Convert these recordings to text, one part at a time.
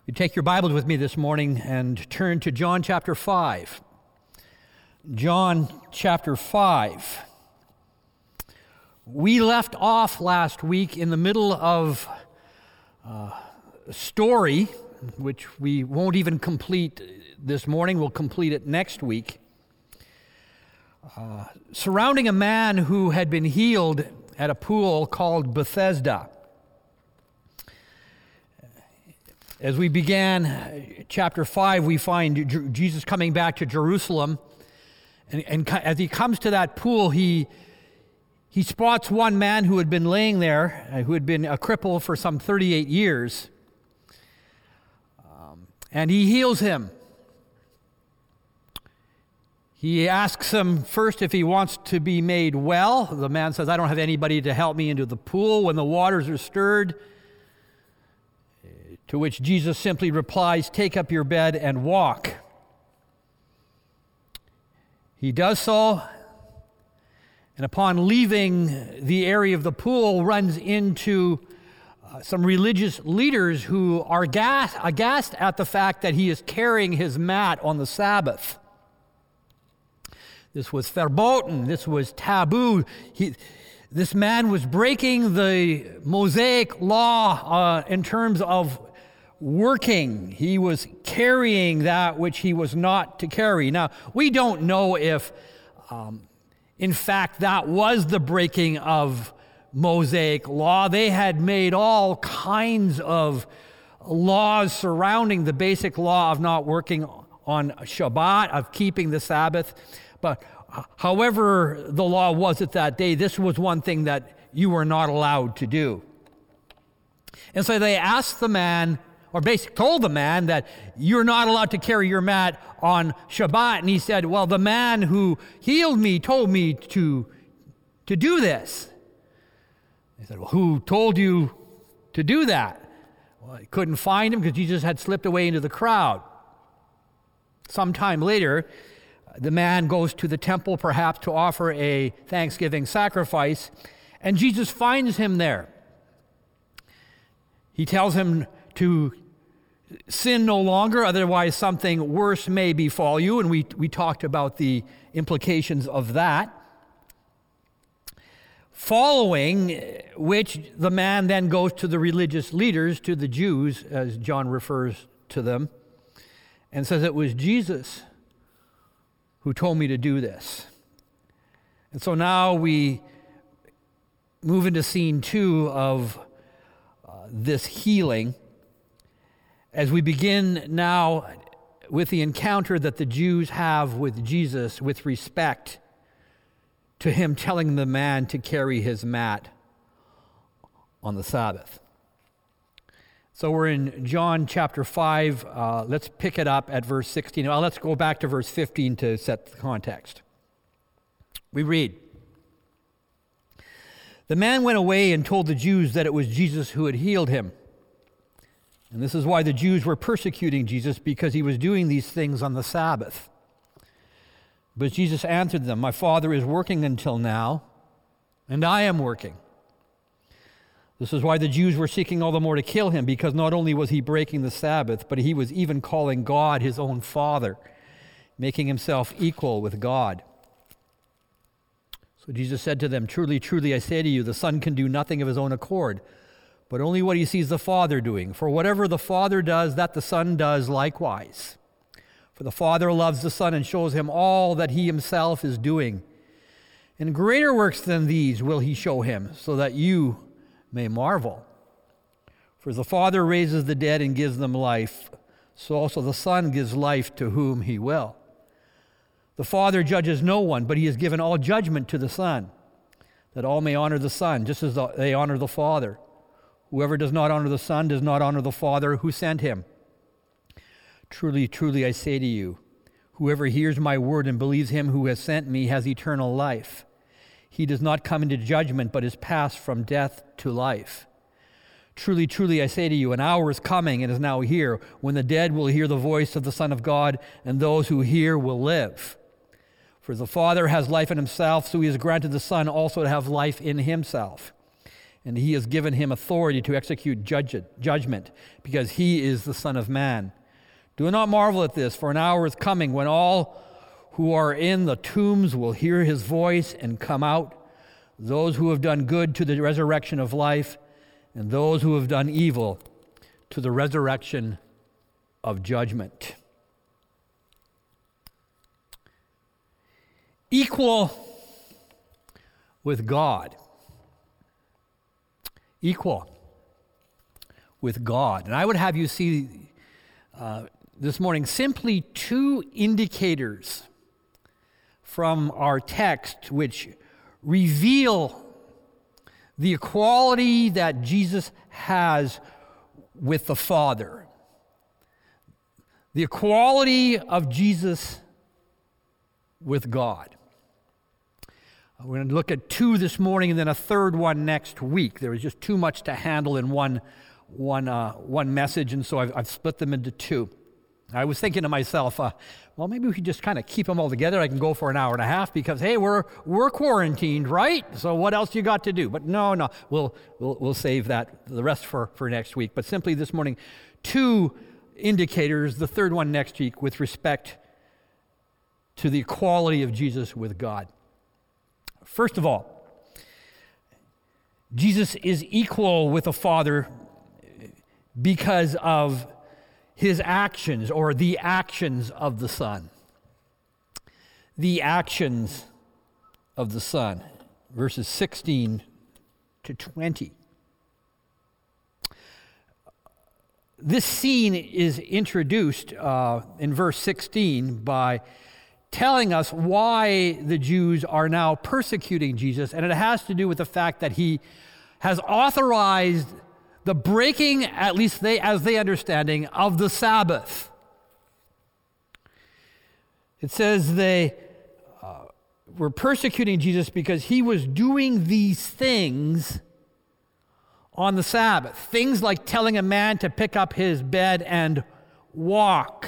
You take your Bibles with me this morning and turn to John chapter 5. John chapter 5. We left off last week in the middle of a story, which we won't even complete this morning. We'll complete it next week. Surrounding a man who had been healed at a pool called Bethesda. As we began chapter 5, we find Jesus coming back to Jerusalem. And as he comes to that pool, he spots one man who had been laying there, who had been a cripple for some 38 years. And he heals him. He asks him first if he wants to be made well. The man says, "I don't have anybody to help me into the pool when the waters are stirred." To which Jesus simply replies, "Take up your bed and walk." He does so, and upon leaving the area of the pool, runs into some religious leaders who are aghast at the fact that he is carrying his mat on the Sabbath. This was verboten. This was taboo. This man was breaking the Mosaic law in terms of working. He was carrying that which he was not to carry. Now, we don't know if, in fact, that was the breaking of Mosaic law. They had made all kinds of laws surrounding the basic law of not working on Shabbat, of keeping the Sabbath. But however the law was at that day, this was one thing that you were not allowed to do. And so they asked the man, or basically told the man, that you're not allowed to carry your mat on Shabbat. And he said, "Well, the man who healed me told me to do this." They said, "Well, who told you to do that?" Well, he couldn't find him because Jesus had slipped away into the crowd. Sometime later, the man goes to the temple perhaps to offer a Thanksgiving sacrifice, and Jesus finds him there. He tells him to sin no longer, otherwise something worse may befall you, and we talked about the implications of that. Following which, the man then goes to the religious leaders, to the Jews, as John refers to them, and says, "It was Jesus who told me to do this." And so now we move into scene 2 of this healing, as we begin now with the encounter that the Jews have with Jesus with respect to him telling the man to carry his mat on the Sabbath. So we're in John chapter 5. Let's pick it up at verse 16. Well, let's go back to verse 15 to set the context. We read, "The man went away and told the Jews that it was Jesus who had healed him. And this is why the Jews were persecuting Jesus, because he was doing these things on the Sabbath. But Jesus answered them, 'My Father is working until now, and I am working.' This is why the Jews were seeking all the more to kill him, because not only was he breaking the Sabbath, but he was even calling God his own Father, making himself equal with God. So Jesus said to them, 'Truly, truly, I say to you, the Son can do nothing of his own accord, but only what he sees the Father doing. For whatever the Father does, that the Son does likewise. For the Father loves the Son and shows him all that he himself is doing. And greater works than these will he show him, so that you may marvel. For the Father raises the dead and gives them life, so also the Son gives life to whom he will. The Father judges no one, but he has given all judgment to the Son, that all may honor the Son, just as they honor the Father. Whoever does not honor the Son does not honor the Father who sent him. Truly, truly, I say to you, whoever hears my word and believes him who has sent me has eternal life. He does not come into judgment, but is passed from death to life. Truly, truly, I say to you, an hour is coming and is now here, when the dead will hear the voice of the Son of God, and those who hear will live. For the Father has life in himself, so he has granted the Son also to have life in himself. and he has given him authority to execute judgment, because he is the Son of Man. Do not marvel at this, for an hour is coming when all who are in the tombs will hear his voice and come out, those who have done good to the resurrection of life, and those who have done evil to the resurrection of judgment. Equal with God. Equal with God. And I would have you see this morning simply two indicators from our text which reveal the equality that Jesus has with the Father. The equality of Jesus with God. We're going to look at two this morning and then a third one next week. There was just too much to handle in one message, and so I've split them into two. I was thinking to myself, well, maybe we could just kind of keep them all together. I can go for an hour and a half because, hey, we're quarantined, right? So what else you got to do? But no, we'll save that, the rest for next week. But simply this morning, two indicators, the third one next week, with respect to the equality of Jesus with God. First of all, Jesus is equal with the Father because of his actions, or the actions of the Son. The actions of the Son, verses 16 to 20. This scene is introduced in verse 16 by telling us why the Jews are now persecuting Jesus, and it has to do with the fact that he has authorized the breaking, at least as they understanding, of the Sabbath. It says they were persecuting Jesus because he was doing these things on the Sabbath. Things like telling a man to pick up his bed and walk.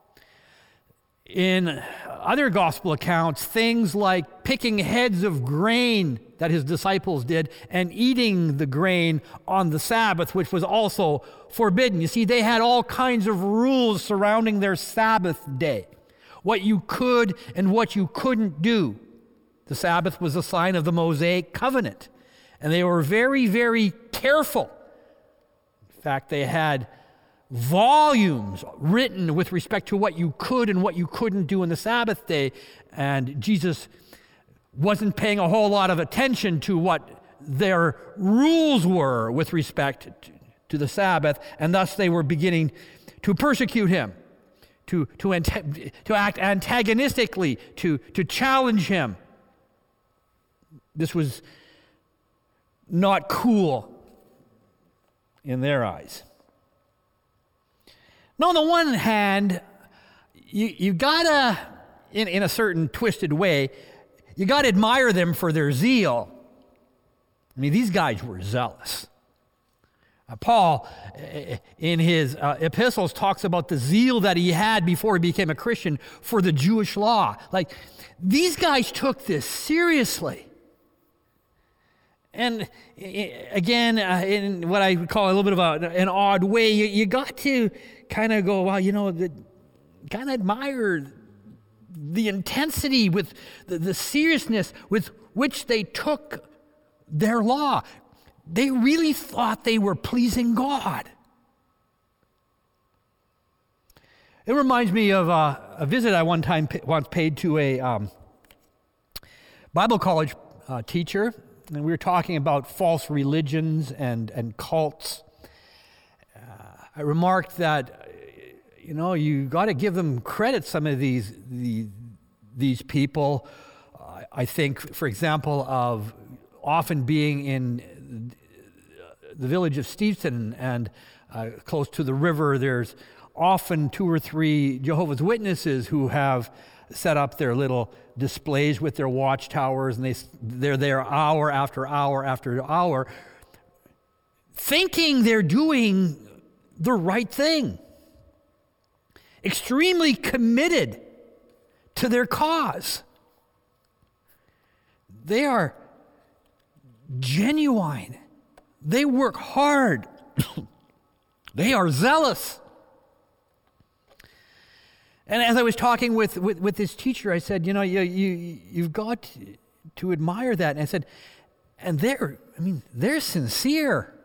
In other gospel accounts, things like picking heads of grain that his disciples did and eating the grain on the Sabbath, which was also forbidden. You see, they had all kinds of rules surrounding their Sabbath day, what you could and what you couldn't do. The Sabbath was a sign of the Mosaic covenant, and they were very, very careful. In fact, they had volumes written with respect to what you could and what you couldn't do on the Sabbath day, and Jesus wasn't paying a whole lot of attention to what their rules were with respect to the Sabbath, and thus they were beginning to persecute him, to act antagonistically, to challenge him. This was not cool in their eyes. Now, on the one hand, you gotta, in a certain twisted way, you gotta admire them for their zeal. I mean, these guys were zealous. Paul, in his epistles, talks about the zeal that he had before he became a Christian for the Jewish law. Like, these guys took this seriously. And again, in what I would call a little bit of an odd way, you got to kind of go, well, kind of admire the intensity, with the seriousness with which they took their law. They really thought they were pleasing God. It reminds me of a visit I once paid to a Bible college teacher. And we were talking about false religions and cults. I remarked that, you got to give them credit, some of these people. I think, for example, of often being in the village of Steveston and close to the river, there's often 2 or 3 Jehovah's Witnesses who have set up their little displays with their watchtowers, and they're there hour after hour after hour, thinking they're doing the right thing, extremely committed to their cause. They are genuine They work hard. They are zealous. And as I was talking with this teacher, I said, you've got to admire that. And I said, and they're sincere.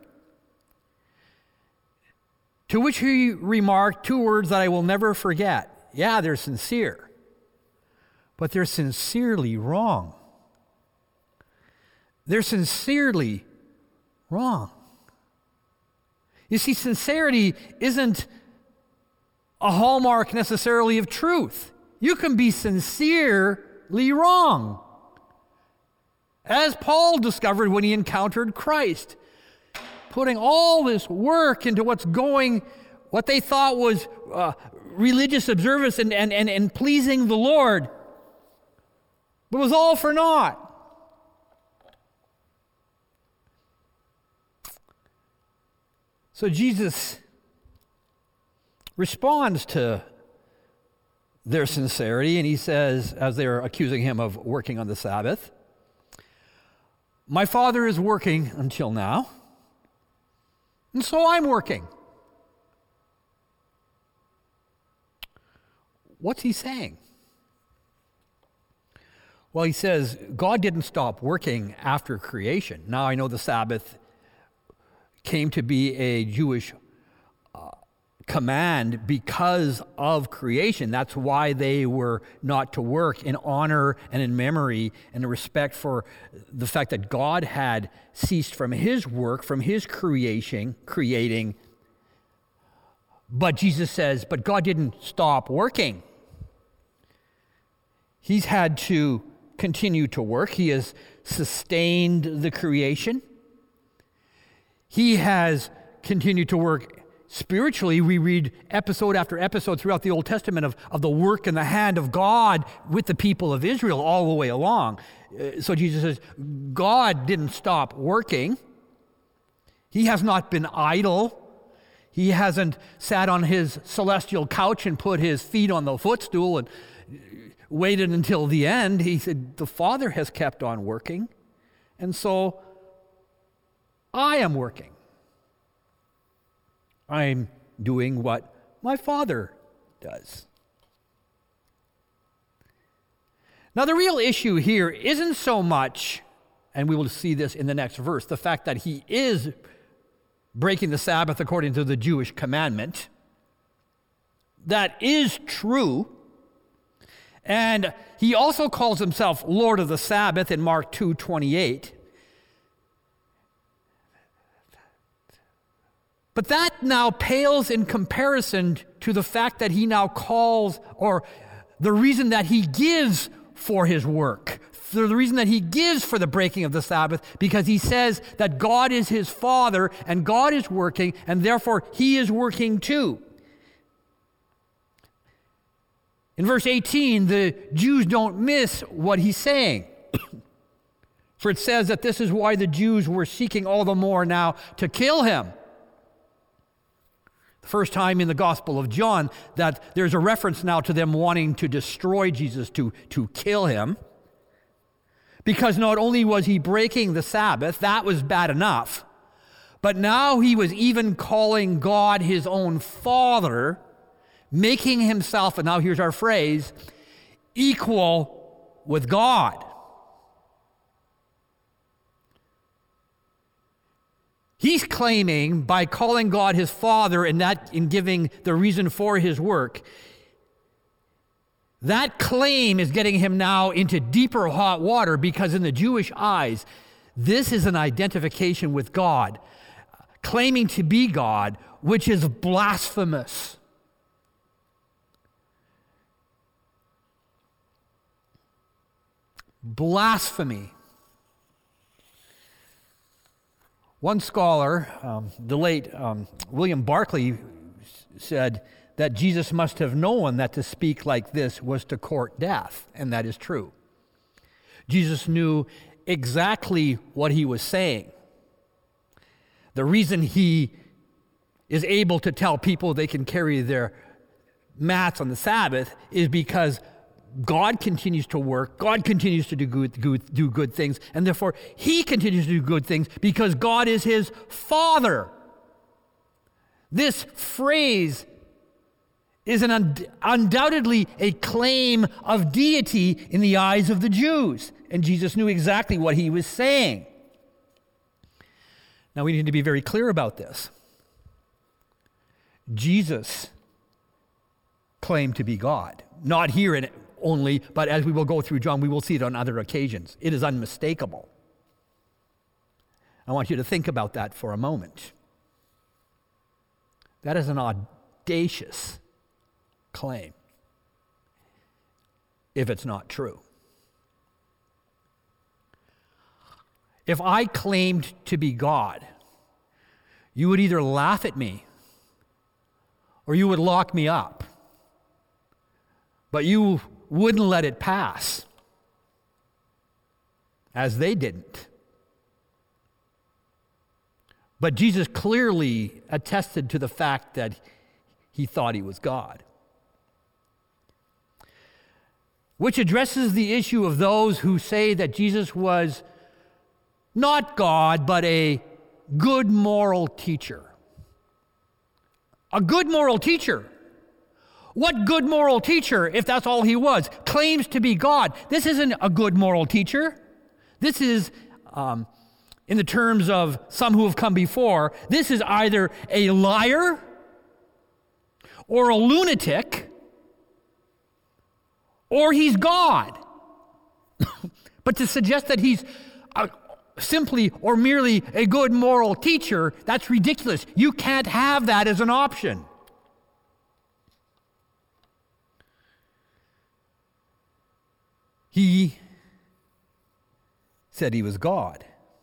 To which he remarked 2 words that I will never forget. Yeah, they're sincere, but they're sincerely wrong. They're sincerely wrong. You see, sincerity isn't a hallmark necessarily of truth. You can be sincerely wrong. As Paul discovered when he encountered Christ, putting all this work into what they thought was religious observance and pleasing the Lord, but it was all for naught. So Jesus responds to their sincerity, and he says, as they're accusing him of working on the Sabbath, "My Father is working until now, and so I'm working." What's he saying? Well, he says, God didn't stop working after creation. Now I know the Sabbath came to be a Jewish command because of creation. That's why they were not to work, in honor and in memory and in respect for the fact that God had ceased from his work, from his creating. But Jesus says, but God didn't stop working. He's had to continue to work. He has sustained the creation. He has continued to work spiritually. We read episode after episode throughout the Old Testament of the work and the hand of God with the people of Israel all the way along. So Jesus says, God didn't stop working. He has not been idle. He hasn't sat on his celestial couch and put his feet on the footstool and waited until the end. He said, the Father has kept on working, and so I am working. I'm doing what my Father does. Now, the real issue here isn't so much, and we will see this in the next verse, the fact that he is breaking the Sabbath according to the Jewish commandment. That is true. And he also calls himself Lord of the Sabbath in Mark 2:28. But that now pales in comparison to the fact that he now calls, or the reason that he gives for his work, the reason that he gives for the breaking of the Sabbath, because he says that God is his Father and God is working, and therefore he is working too. In verse 18, the Jews don't miss what he's saying. For it says that this is why the Jews were seeking all the more now to kill him. The first time in the Gospel of John that there's a reference now to them wanting to destroy Jesus, to kill him. Because not only was he breaking the Sabbath, that was bad enough, but now he was even calling God his own Father, making himself, and now here's our phrase, equal with God. He's claiming, by calling God his Father and that in giving the reason for his work, that claim is getting him now into deeper hot water, because in the Jewish eyes, this is an identification with God, claiming to be God, which is blasphemous. Blasphemy. One scholar, the late William Barclay, said that Jesus must have known that to speak like this was to court death, and that is true. Jesus knew exactly what he was saying. The reason he is able to tell people they can carry their mats on the Sabbath is because God continues to work, God continues to do good things, and therefore he continues to do good things because God is his Father. This phrase is undoubtedly a claim of deity in the eyes of the Jews, and Jesus knew exactly what he was saying. Now we need to be very clear about this. Jesus claimed to be God, not here in only, but as we will go through John, we will see it on other occasions. It is unmistakable. I want you to think about that for a moment. That is an audacious claim, if it's not true. If I claimed to be God, you would either laugh at me or you would lock me up. But you wouldn't let it pass, as they didn't. But Jesus clearly attested to the fact that he thought he was God, which addresses the issue of those who say that Jesus was not God, but a good moral teacher. A good moral teacher. What good moral teacher, if that's all he was, claims to be God? This isn't a good moral teacher. This is, in the terms of some who have come before, this is either a liar or a lunatic, or he's God. But to suggest that he's simply or merely a good moral teacher, that's ridiculous. You can't have that as an option. He said he was God.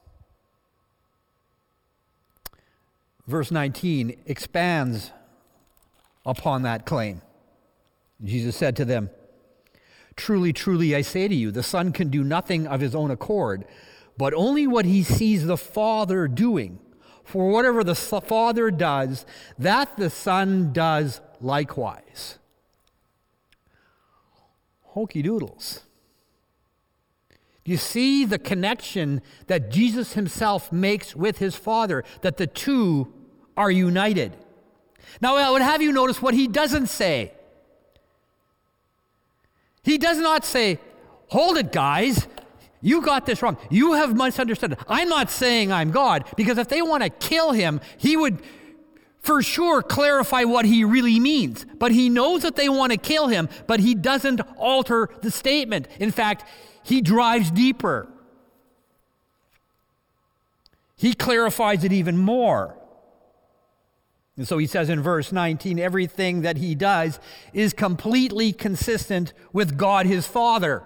Verse 19 expands upon that claim. Jesus said to them, "Truly, truly, I say to you, the Son can do nothing of his own accord, but only what he sees the Father doing. For whatever the Father does, that the Son does likewise." Hokey doodles. You see the connection that Jesus himself makes with his Father, that the two are united. Now, I would have you notice what he doesn't say. He does not say, "Hold it, guys. You got this wrong. You have misunderstood. I'm not saying I'm God," because if they want to kill him, he would for sure clarify what he really means. But he knows that they want to kill him, but he doesn't alter the statement. In fact, he drives deeper. He clarifies it even more. And so he says in verse 19, everything that he does is completely consistent with God his Father.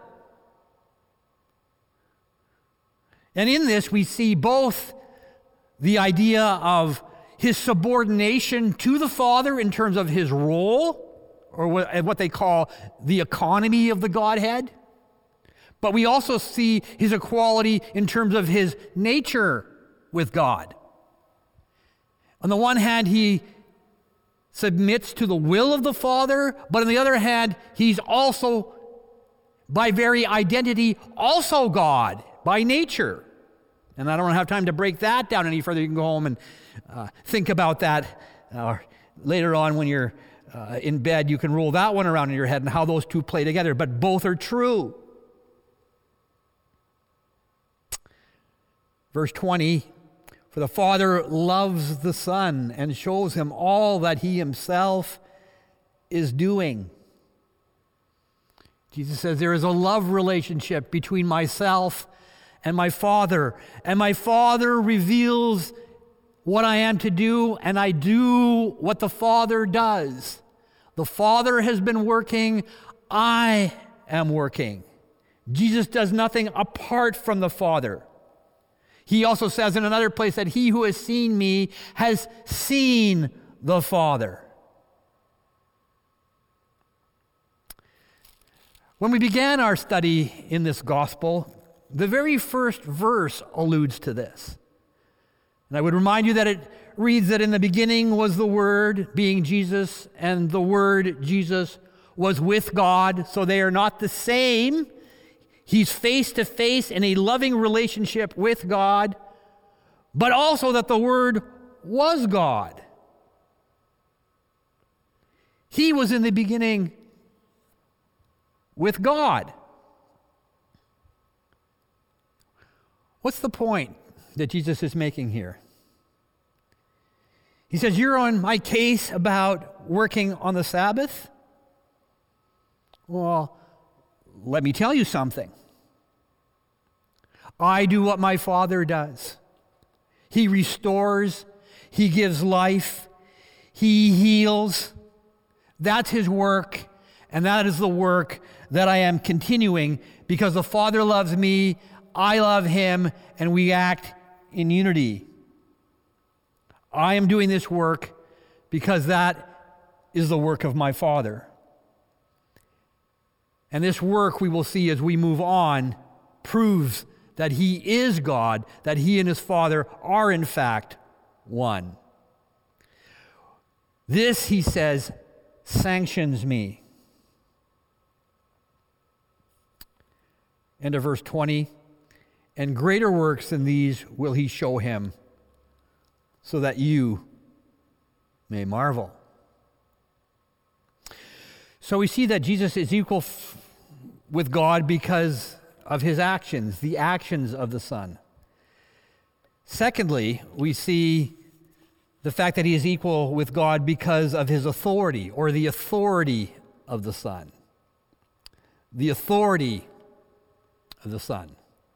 And in this we see both the idea of his subordination to the Father in terms of his role, or what they call the economy of the Godhead. But we also see his equality in terms of his nature with God. On the one hand, he submits to the will of the Father, but on the other hand, he's also, by very identity, also God, by nature. And I don't have time to break that down any further. You can go home and think about that later on when you're in bed. You can roll that one around in your head and how those two play together, but both are true. Verse 20, "For the Father loves the Son and shows him all that he himself is doing." Jesus says there is a love relationship between myself and my Father, and my Father reveals what I am to do, and I do what the Father does. The Father has been working, I am working. Jesus does nothing apart from the Father. He also says in another place that he who has seen me has seen the Father. When we began our study in this gospel, the very first verse alludes to this. And I would remind you that it reads that in the beginning was the Word, being Jesus, and the Word, Jesus, was with God, so they are not the same. He's face to face in a loving relationship with God, but also that the Word was God. He was in the beginning with God. What's the point that Jesus is making here? He says, you're on my case about working on the Sabbath? Well, let me tell you something. I do what my Father does. He restores, He gives life, He heals. That's His work, and that is the work that I am continuing because the Father loves me, I love Him, and we act in unity. I am doing this work because that is the work of my Father. And this work, we will see as we move on, proves that He is God, that He and His Father are in fact one. This, He says, sanctions me. End of verse 20. And greater works than these will He show him, so that you may marvel. So we see that Jesus is equal with God because of His actions, the actions of the Son. Secondly, we see the fact that He is equal with God because of His authority, or the authority of the Son. The authority of the Son.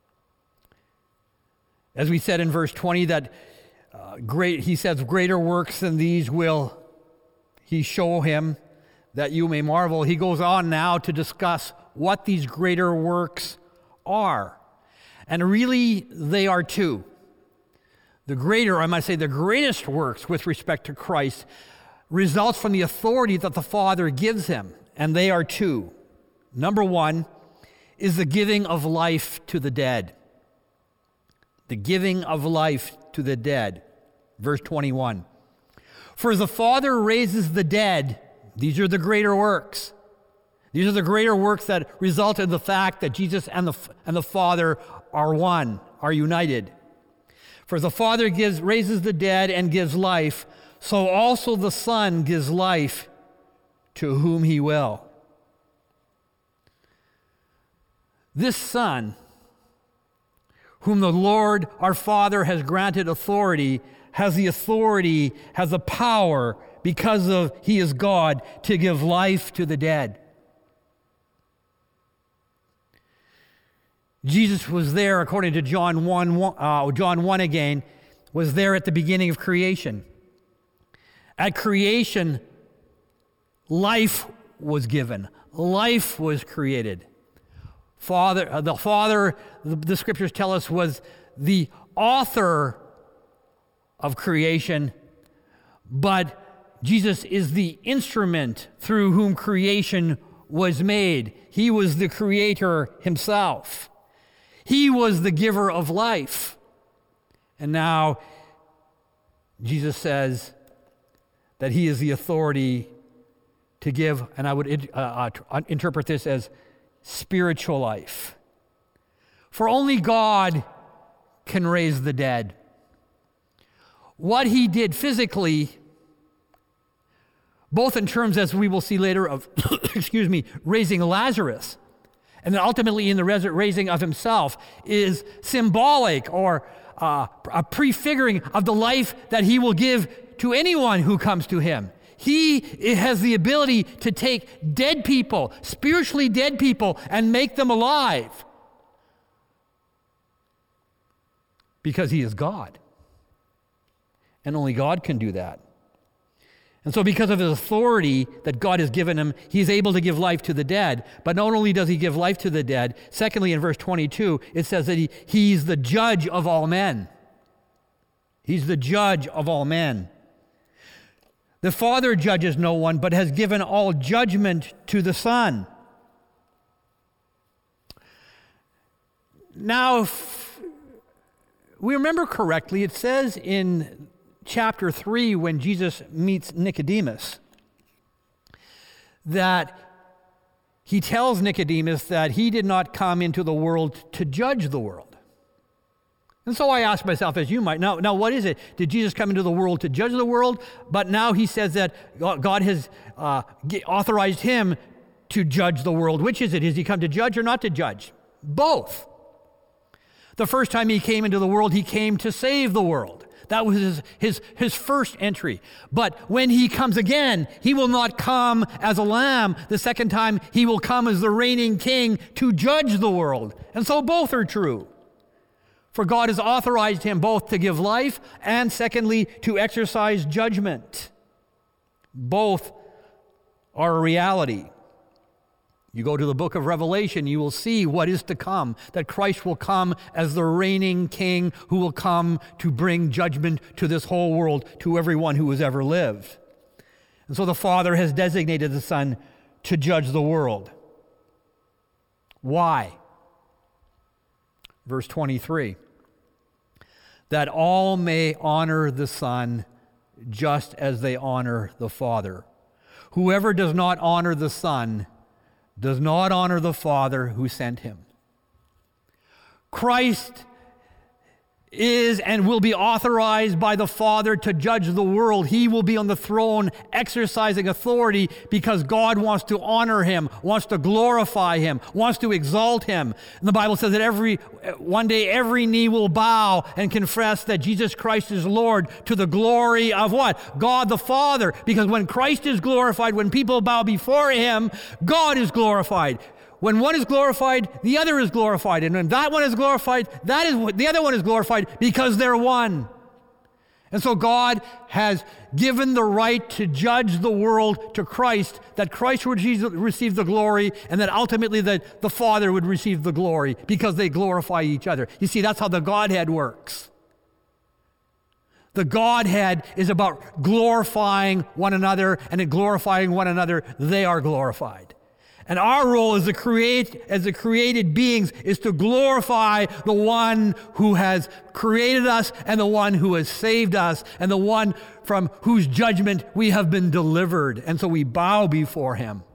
As we said in verse 20, that He says, greater works than these will He show him, that you may marvel. He goes on now to discuss what these greater works are. And really, they are two. The greater, I might say the greatest works with respect to Christ results from the authority that the Father gives Him, and they are two. Number one is the giving of life to the dead. The giving of life to the dead. Verse 21. For as the Father raises the dead, these are the greater works. These are the greater works that result in the fact that Jesus and the Father are one, are united. For as the Father raises the dead and gives life, so also the Son gives life to whom He will. This Son, whom the Lord our Father has granted authority, has the power, because of He is God, to give life to the dead. Jesus was there, according to John 1 again, was there at the beginning of creation. At creation, life was given. Life was created. The Father, the Scriptures tell us, was the author of creation, but Jesus is the instrument through whom creation was made. He was the creator Himself. He was the giver of life. And now Jesus says that He is the authority to give, and I would interpret this as spiritual life. For only God can raise the dead. What He did physically, both in terms, as we will see later, of raising Lazarus, and then ultimately in the raising of Himself, is symbolic or a prefiguring of the life that He will give to anyone who comes to Him. He has the ability to take dead people, spiritually dead people, and make them alive. Because He is God. And only God can do that. And so because of His authority that God has given Him, He is able to give life to the dead. But not only does He give life to the dead, secondly, in verse 22, it says that He's the judge of all men. He's the judge of all men. The Father judges no one, but has given all judgment to the Son. Now, if we remember correctly, it says in chapter 3, when Jesus meets Nicodemus, that he tells Nicodemus that he did not come into the world to judge the world. And so I ask myself, as you might, now what is it? Did Jesus come into the world to judge the world? But now he says that God has authorized him to judge the world. Which is it? Is he come to judge or not to judge? Both. The first time he came into the world, he came to save the world. That was his first entry. But when he comes again, he will not come as a lamb. The second time, he will come as the reigning king to judge the world. And so both are true. For God has authorized him both to give life and, secondly, to exercise judgment. Both are a reality. You go to the book of Revelation, you will see what is to come, that Christ will come as the reigning king who will come to bring judgment to this whole world, to everyone who has ever lived. And so the Father has designated the Son to judge the world. Why? Verse 23, that all may honor the Son just as they honor the Father. Whoever does not honor the Son does not honor the Father who sent him. Christ is and will be authorized by the Father to judge the world. He will be on the throne exercising authority because God wants to honor him, wants to glorify him, wants to exalt him. And the Bible says that one day every knee will bow and confess that Jesus Christ is Lord to the glory of what? God the Father. Because when Christ is glorified, when people bow before him, God is glorified. When one is glorified, the other is glorified. And when that one is glorified, the other one is glorified because they're one. And so God has given the right to judge the world to Christ, that Christ would receive the glory, and that ultimately that the Father would receive the glory because they glorify each other. You see, that's how the Godhead works. The Godhead is about glorifying one another, and in glorifying one another, they are glorified. And our role as the created beings is to glorify the one who has created us and the one who has saved us and the one from whose judgment we have been delivered. And so we bow before him.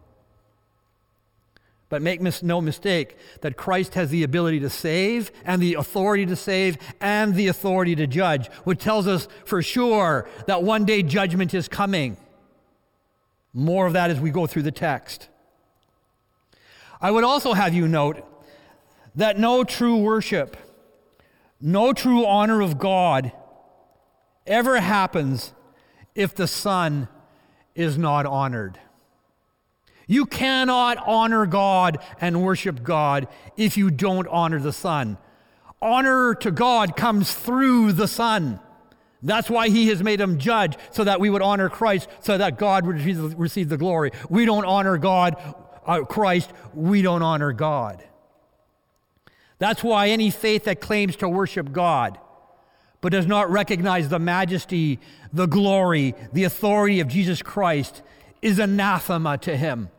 But make no mistake that Christ has the ability to save and the authority to save and the authority to judge, which tells us for sure that one day judgment is coming. More of that as we go through the text. I would also have you note that no true worship, no true honor of God ever happens if the Son is not honored. You cannot honor God and worship God if you don't honor the Son. Honor to God comes through the Son. That's why he has made him judge, so that we would honor Christ, so that God would receive the glory. We don't honor Christ, we don't honor God. That's why any faith that claims to worship God but does not recognize the majesty, the glory, the authority of Jesus Christ is anathema to him.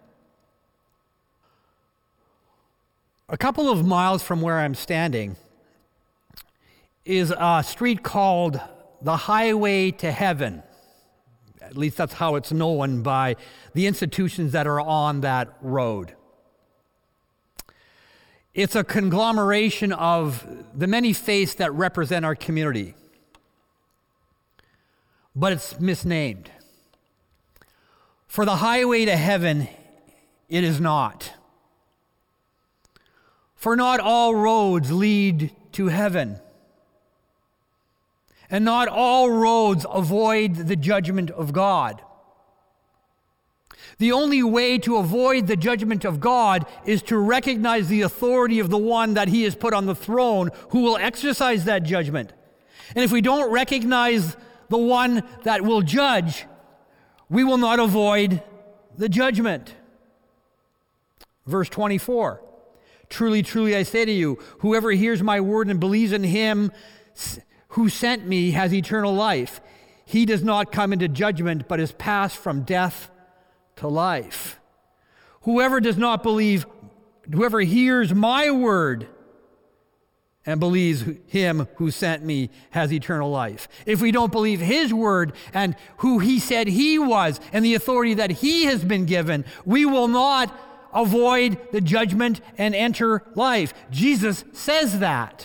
A couple of miles from where I'm standing is a street called the Highway to Heaven. At least that's how it's known by the institutions that are on that road. It's a conglomeration of the many faiths that represent our community, but it's misnamed. For the highway to heaven, it is not. For not all roads lead to heaven. And not all roads avoid the judgment of God. The only way to avoid the judgment of God is to recognize the authority of the one that he has put on the throne who will exercise that judgment. And if we don't recognize the one that will judge, we will not avoid the judgment. Verse 24, truly, truly, I say to you, whoever hears my word and believes in him who sent me has eternal life. He does not come into judgment, but is passed from death to life. Whoever hears my word and believes him who sent me has eternal life. If we don't believe his word and who he said he was and the authority that he has been given, we will not avoid the judgment and enter life. Jesus says that.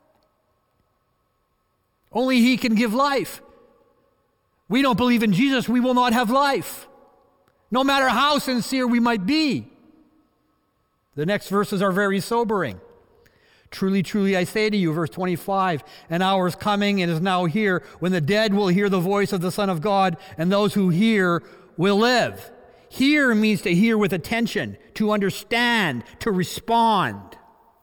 Only he can give life. We don't believe in Jesus, we will not have life, no matter how sincere we might be. The next verses are very sobering. Truly, truly, I say to you, verse 25, an hour is coming and is now here when the dead will hear the voice of the Son of God, and those who hear will live. Hear means to hear with attention, to understand, to respond.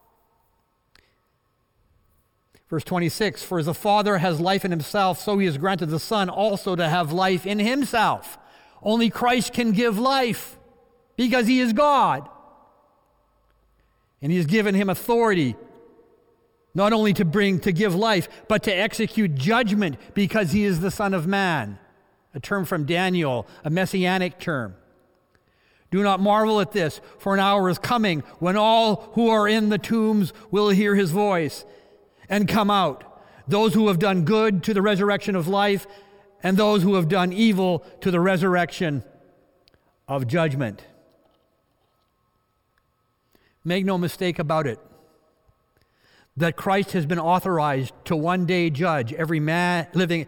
Verse 26, for as the Father has life in himself, so he has granted the Son also to have life in himself. Only Christ can give life because he is God. And he has given him authority not only to give life, but to execute judgment because he is the Son of Man. A term from Daniel, a messianic term. Do not marvel at this, for an hour is coming when all who are in the tombs will hear his voice and come out. Those who have done good to the resurrection of life, and those who have done evil to the resurrection of judgment. Make no mistake about it, that Christ has been authorized to one day judge every man,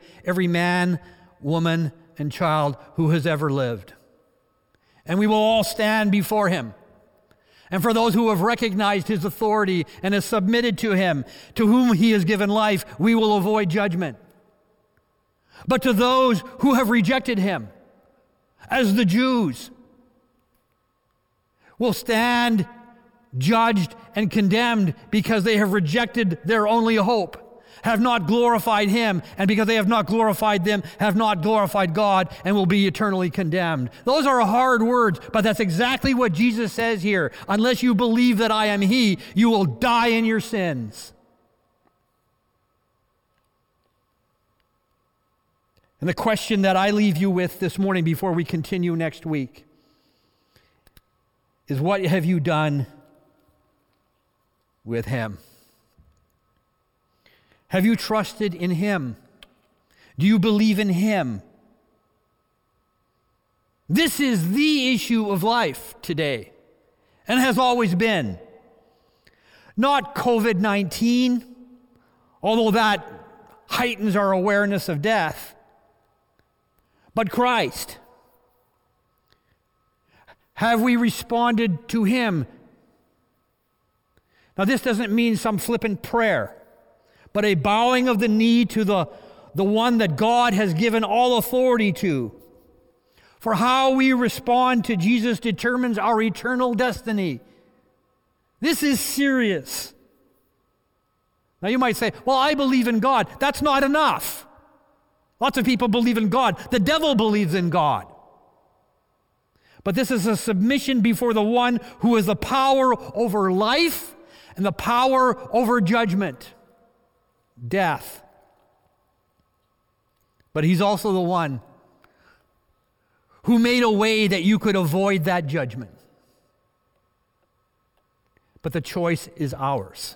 woman, and child who has ever lived. And we will all stand before him. And for those who have recognized his authority and have submitted to him, to whom he has given life, we will avoid judgment. But to those who have rejected him, as the Jews, will stand judged and condemned because they have rejected their only hope, have not glorified him, and because they have not glorified them, have not glorified God, and will be eternally condemned. Those are hard words, but that's exactly what Jesus says here. Unless you believe that I am he, you will die in your sins. And the question that I leave you with this morning before we continue next week is, what have you done with him? Have you trusted in him? Do you believe in him? This is the issue of life today, and has always been. Not COVID-19, although that heightens our awareness of death, but Christ. Have we responded to him? Now, this doesn't mean some flippant prayer, but a bowing of the knee to the one that God has given all authority to. For how we respond to Jesus determines our eternal destiny. This is serious. Now you might say, well, I believe in God. That's not enough. Lots of people believe in God. The devil believes in God. But this is a submission before the one who has the power over life and the power over judgment, death. But he's also the one who made a way that you could avoid that judgment. But the choice is ours.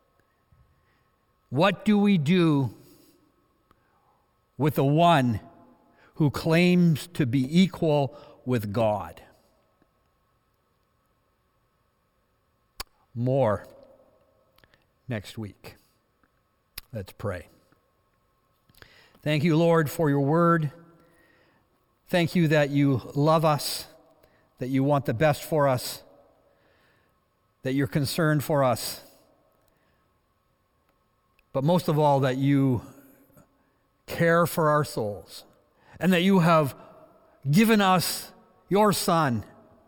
What do we do with the one who claims to be equal with God? More next week. Let's pray. Thank you, Lord, for your word. Thank you that you love us, that you want the best for us, that you're concerned for us, but most of all, that you care for our souls, and that you have given us your Son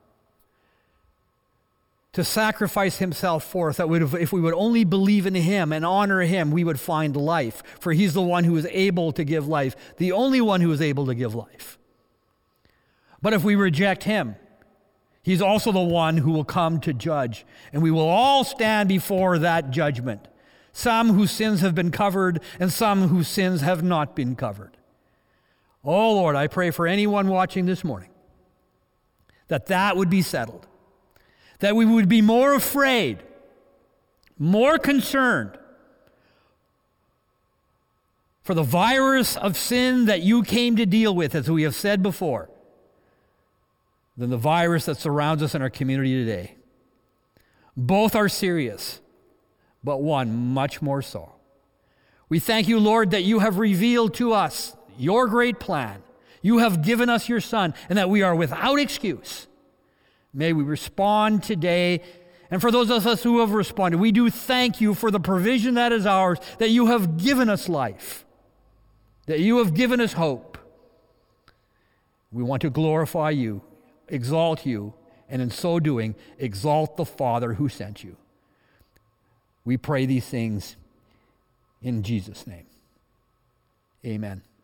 to sacrifice himself for us, that if we would only believe in him and honor him, we would find life. For he's the one who is able to give life, the only one who is able to give life. But if we reject him, he's also the one who will come to judge, and we will all stand before that judgment. Some whose sins have been covered, and some whose sins have not been covered. Oh Lord, I pray for anyone watching this morning that would be settled. That we would be more afraid, more concerned for the virus of sin that you came to deal with, as we have said before, than the virus that surrounds us in our community today. Both are serious, but one much more so. We thank you, Lord, that you have revealed to us your great plan. You have given us your Son, and that we are without excuse. May we respond today. And for those of us who have responded, we do thank you for the provision that is ours, that you have given us life, that you have given us hope. We want to glorify you, exalt you, and in so doing, exalt the Father who sent you. We pray these things in Jesus' name. Amen.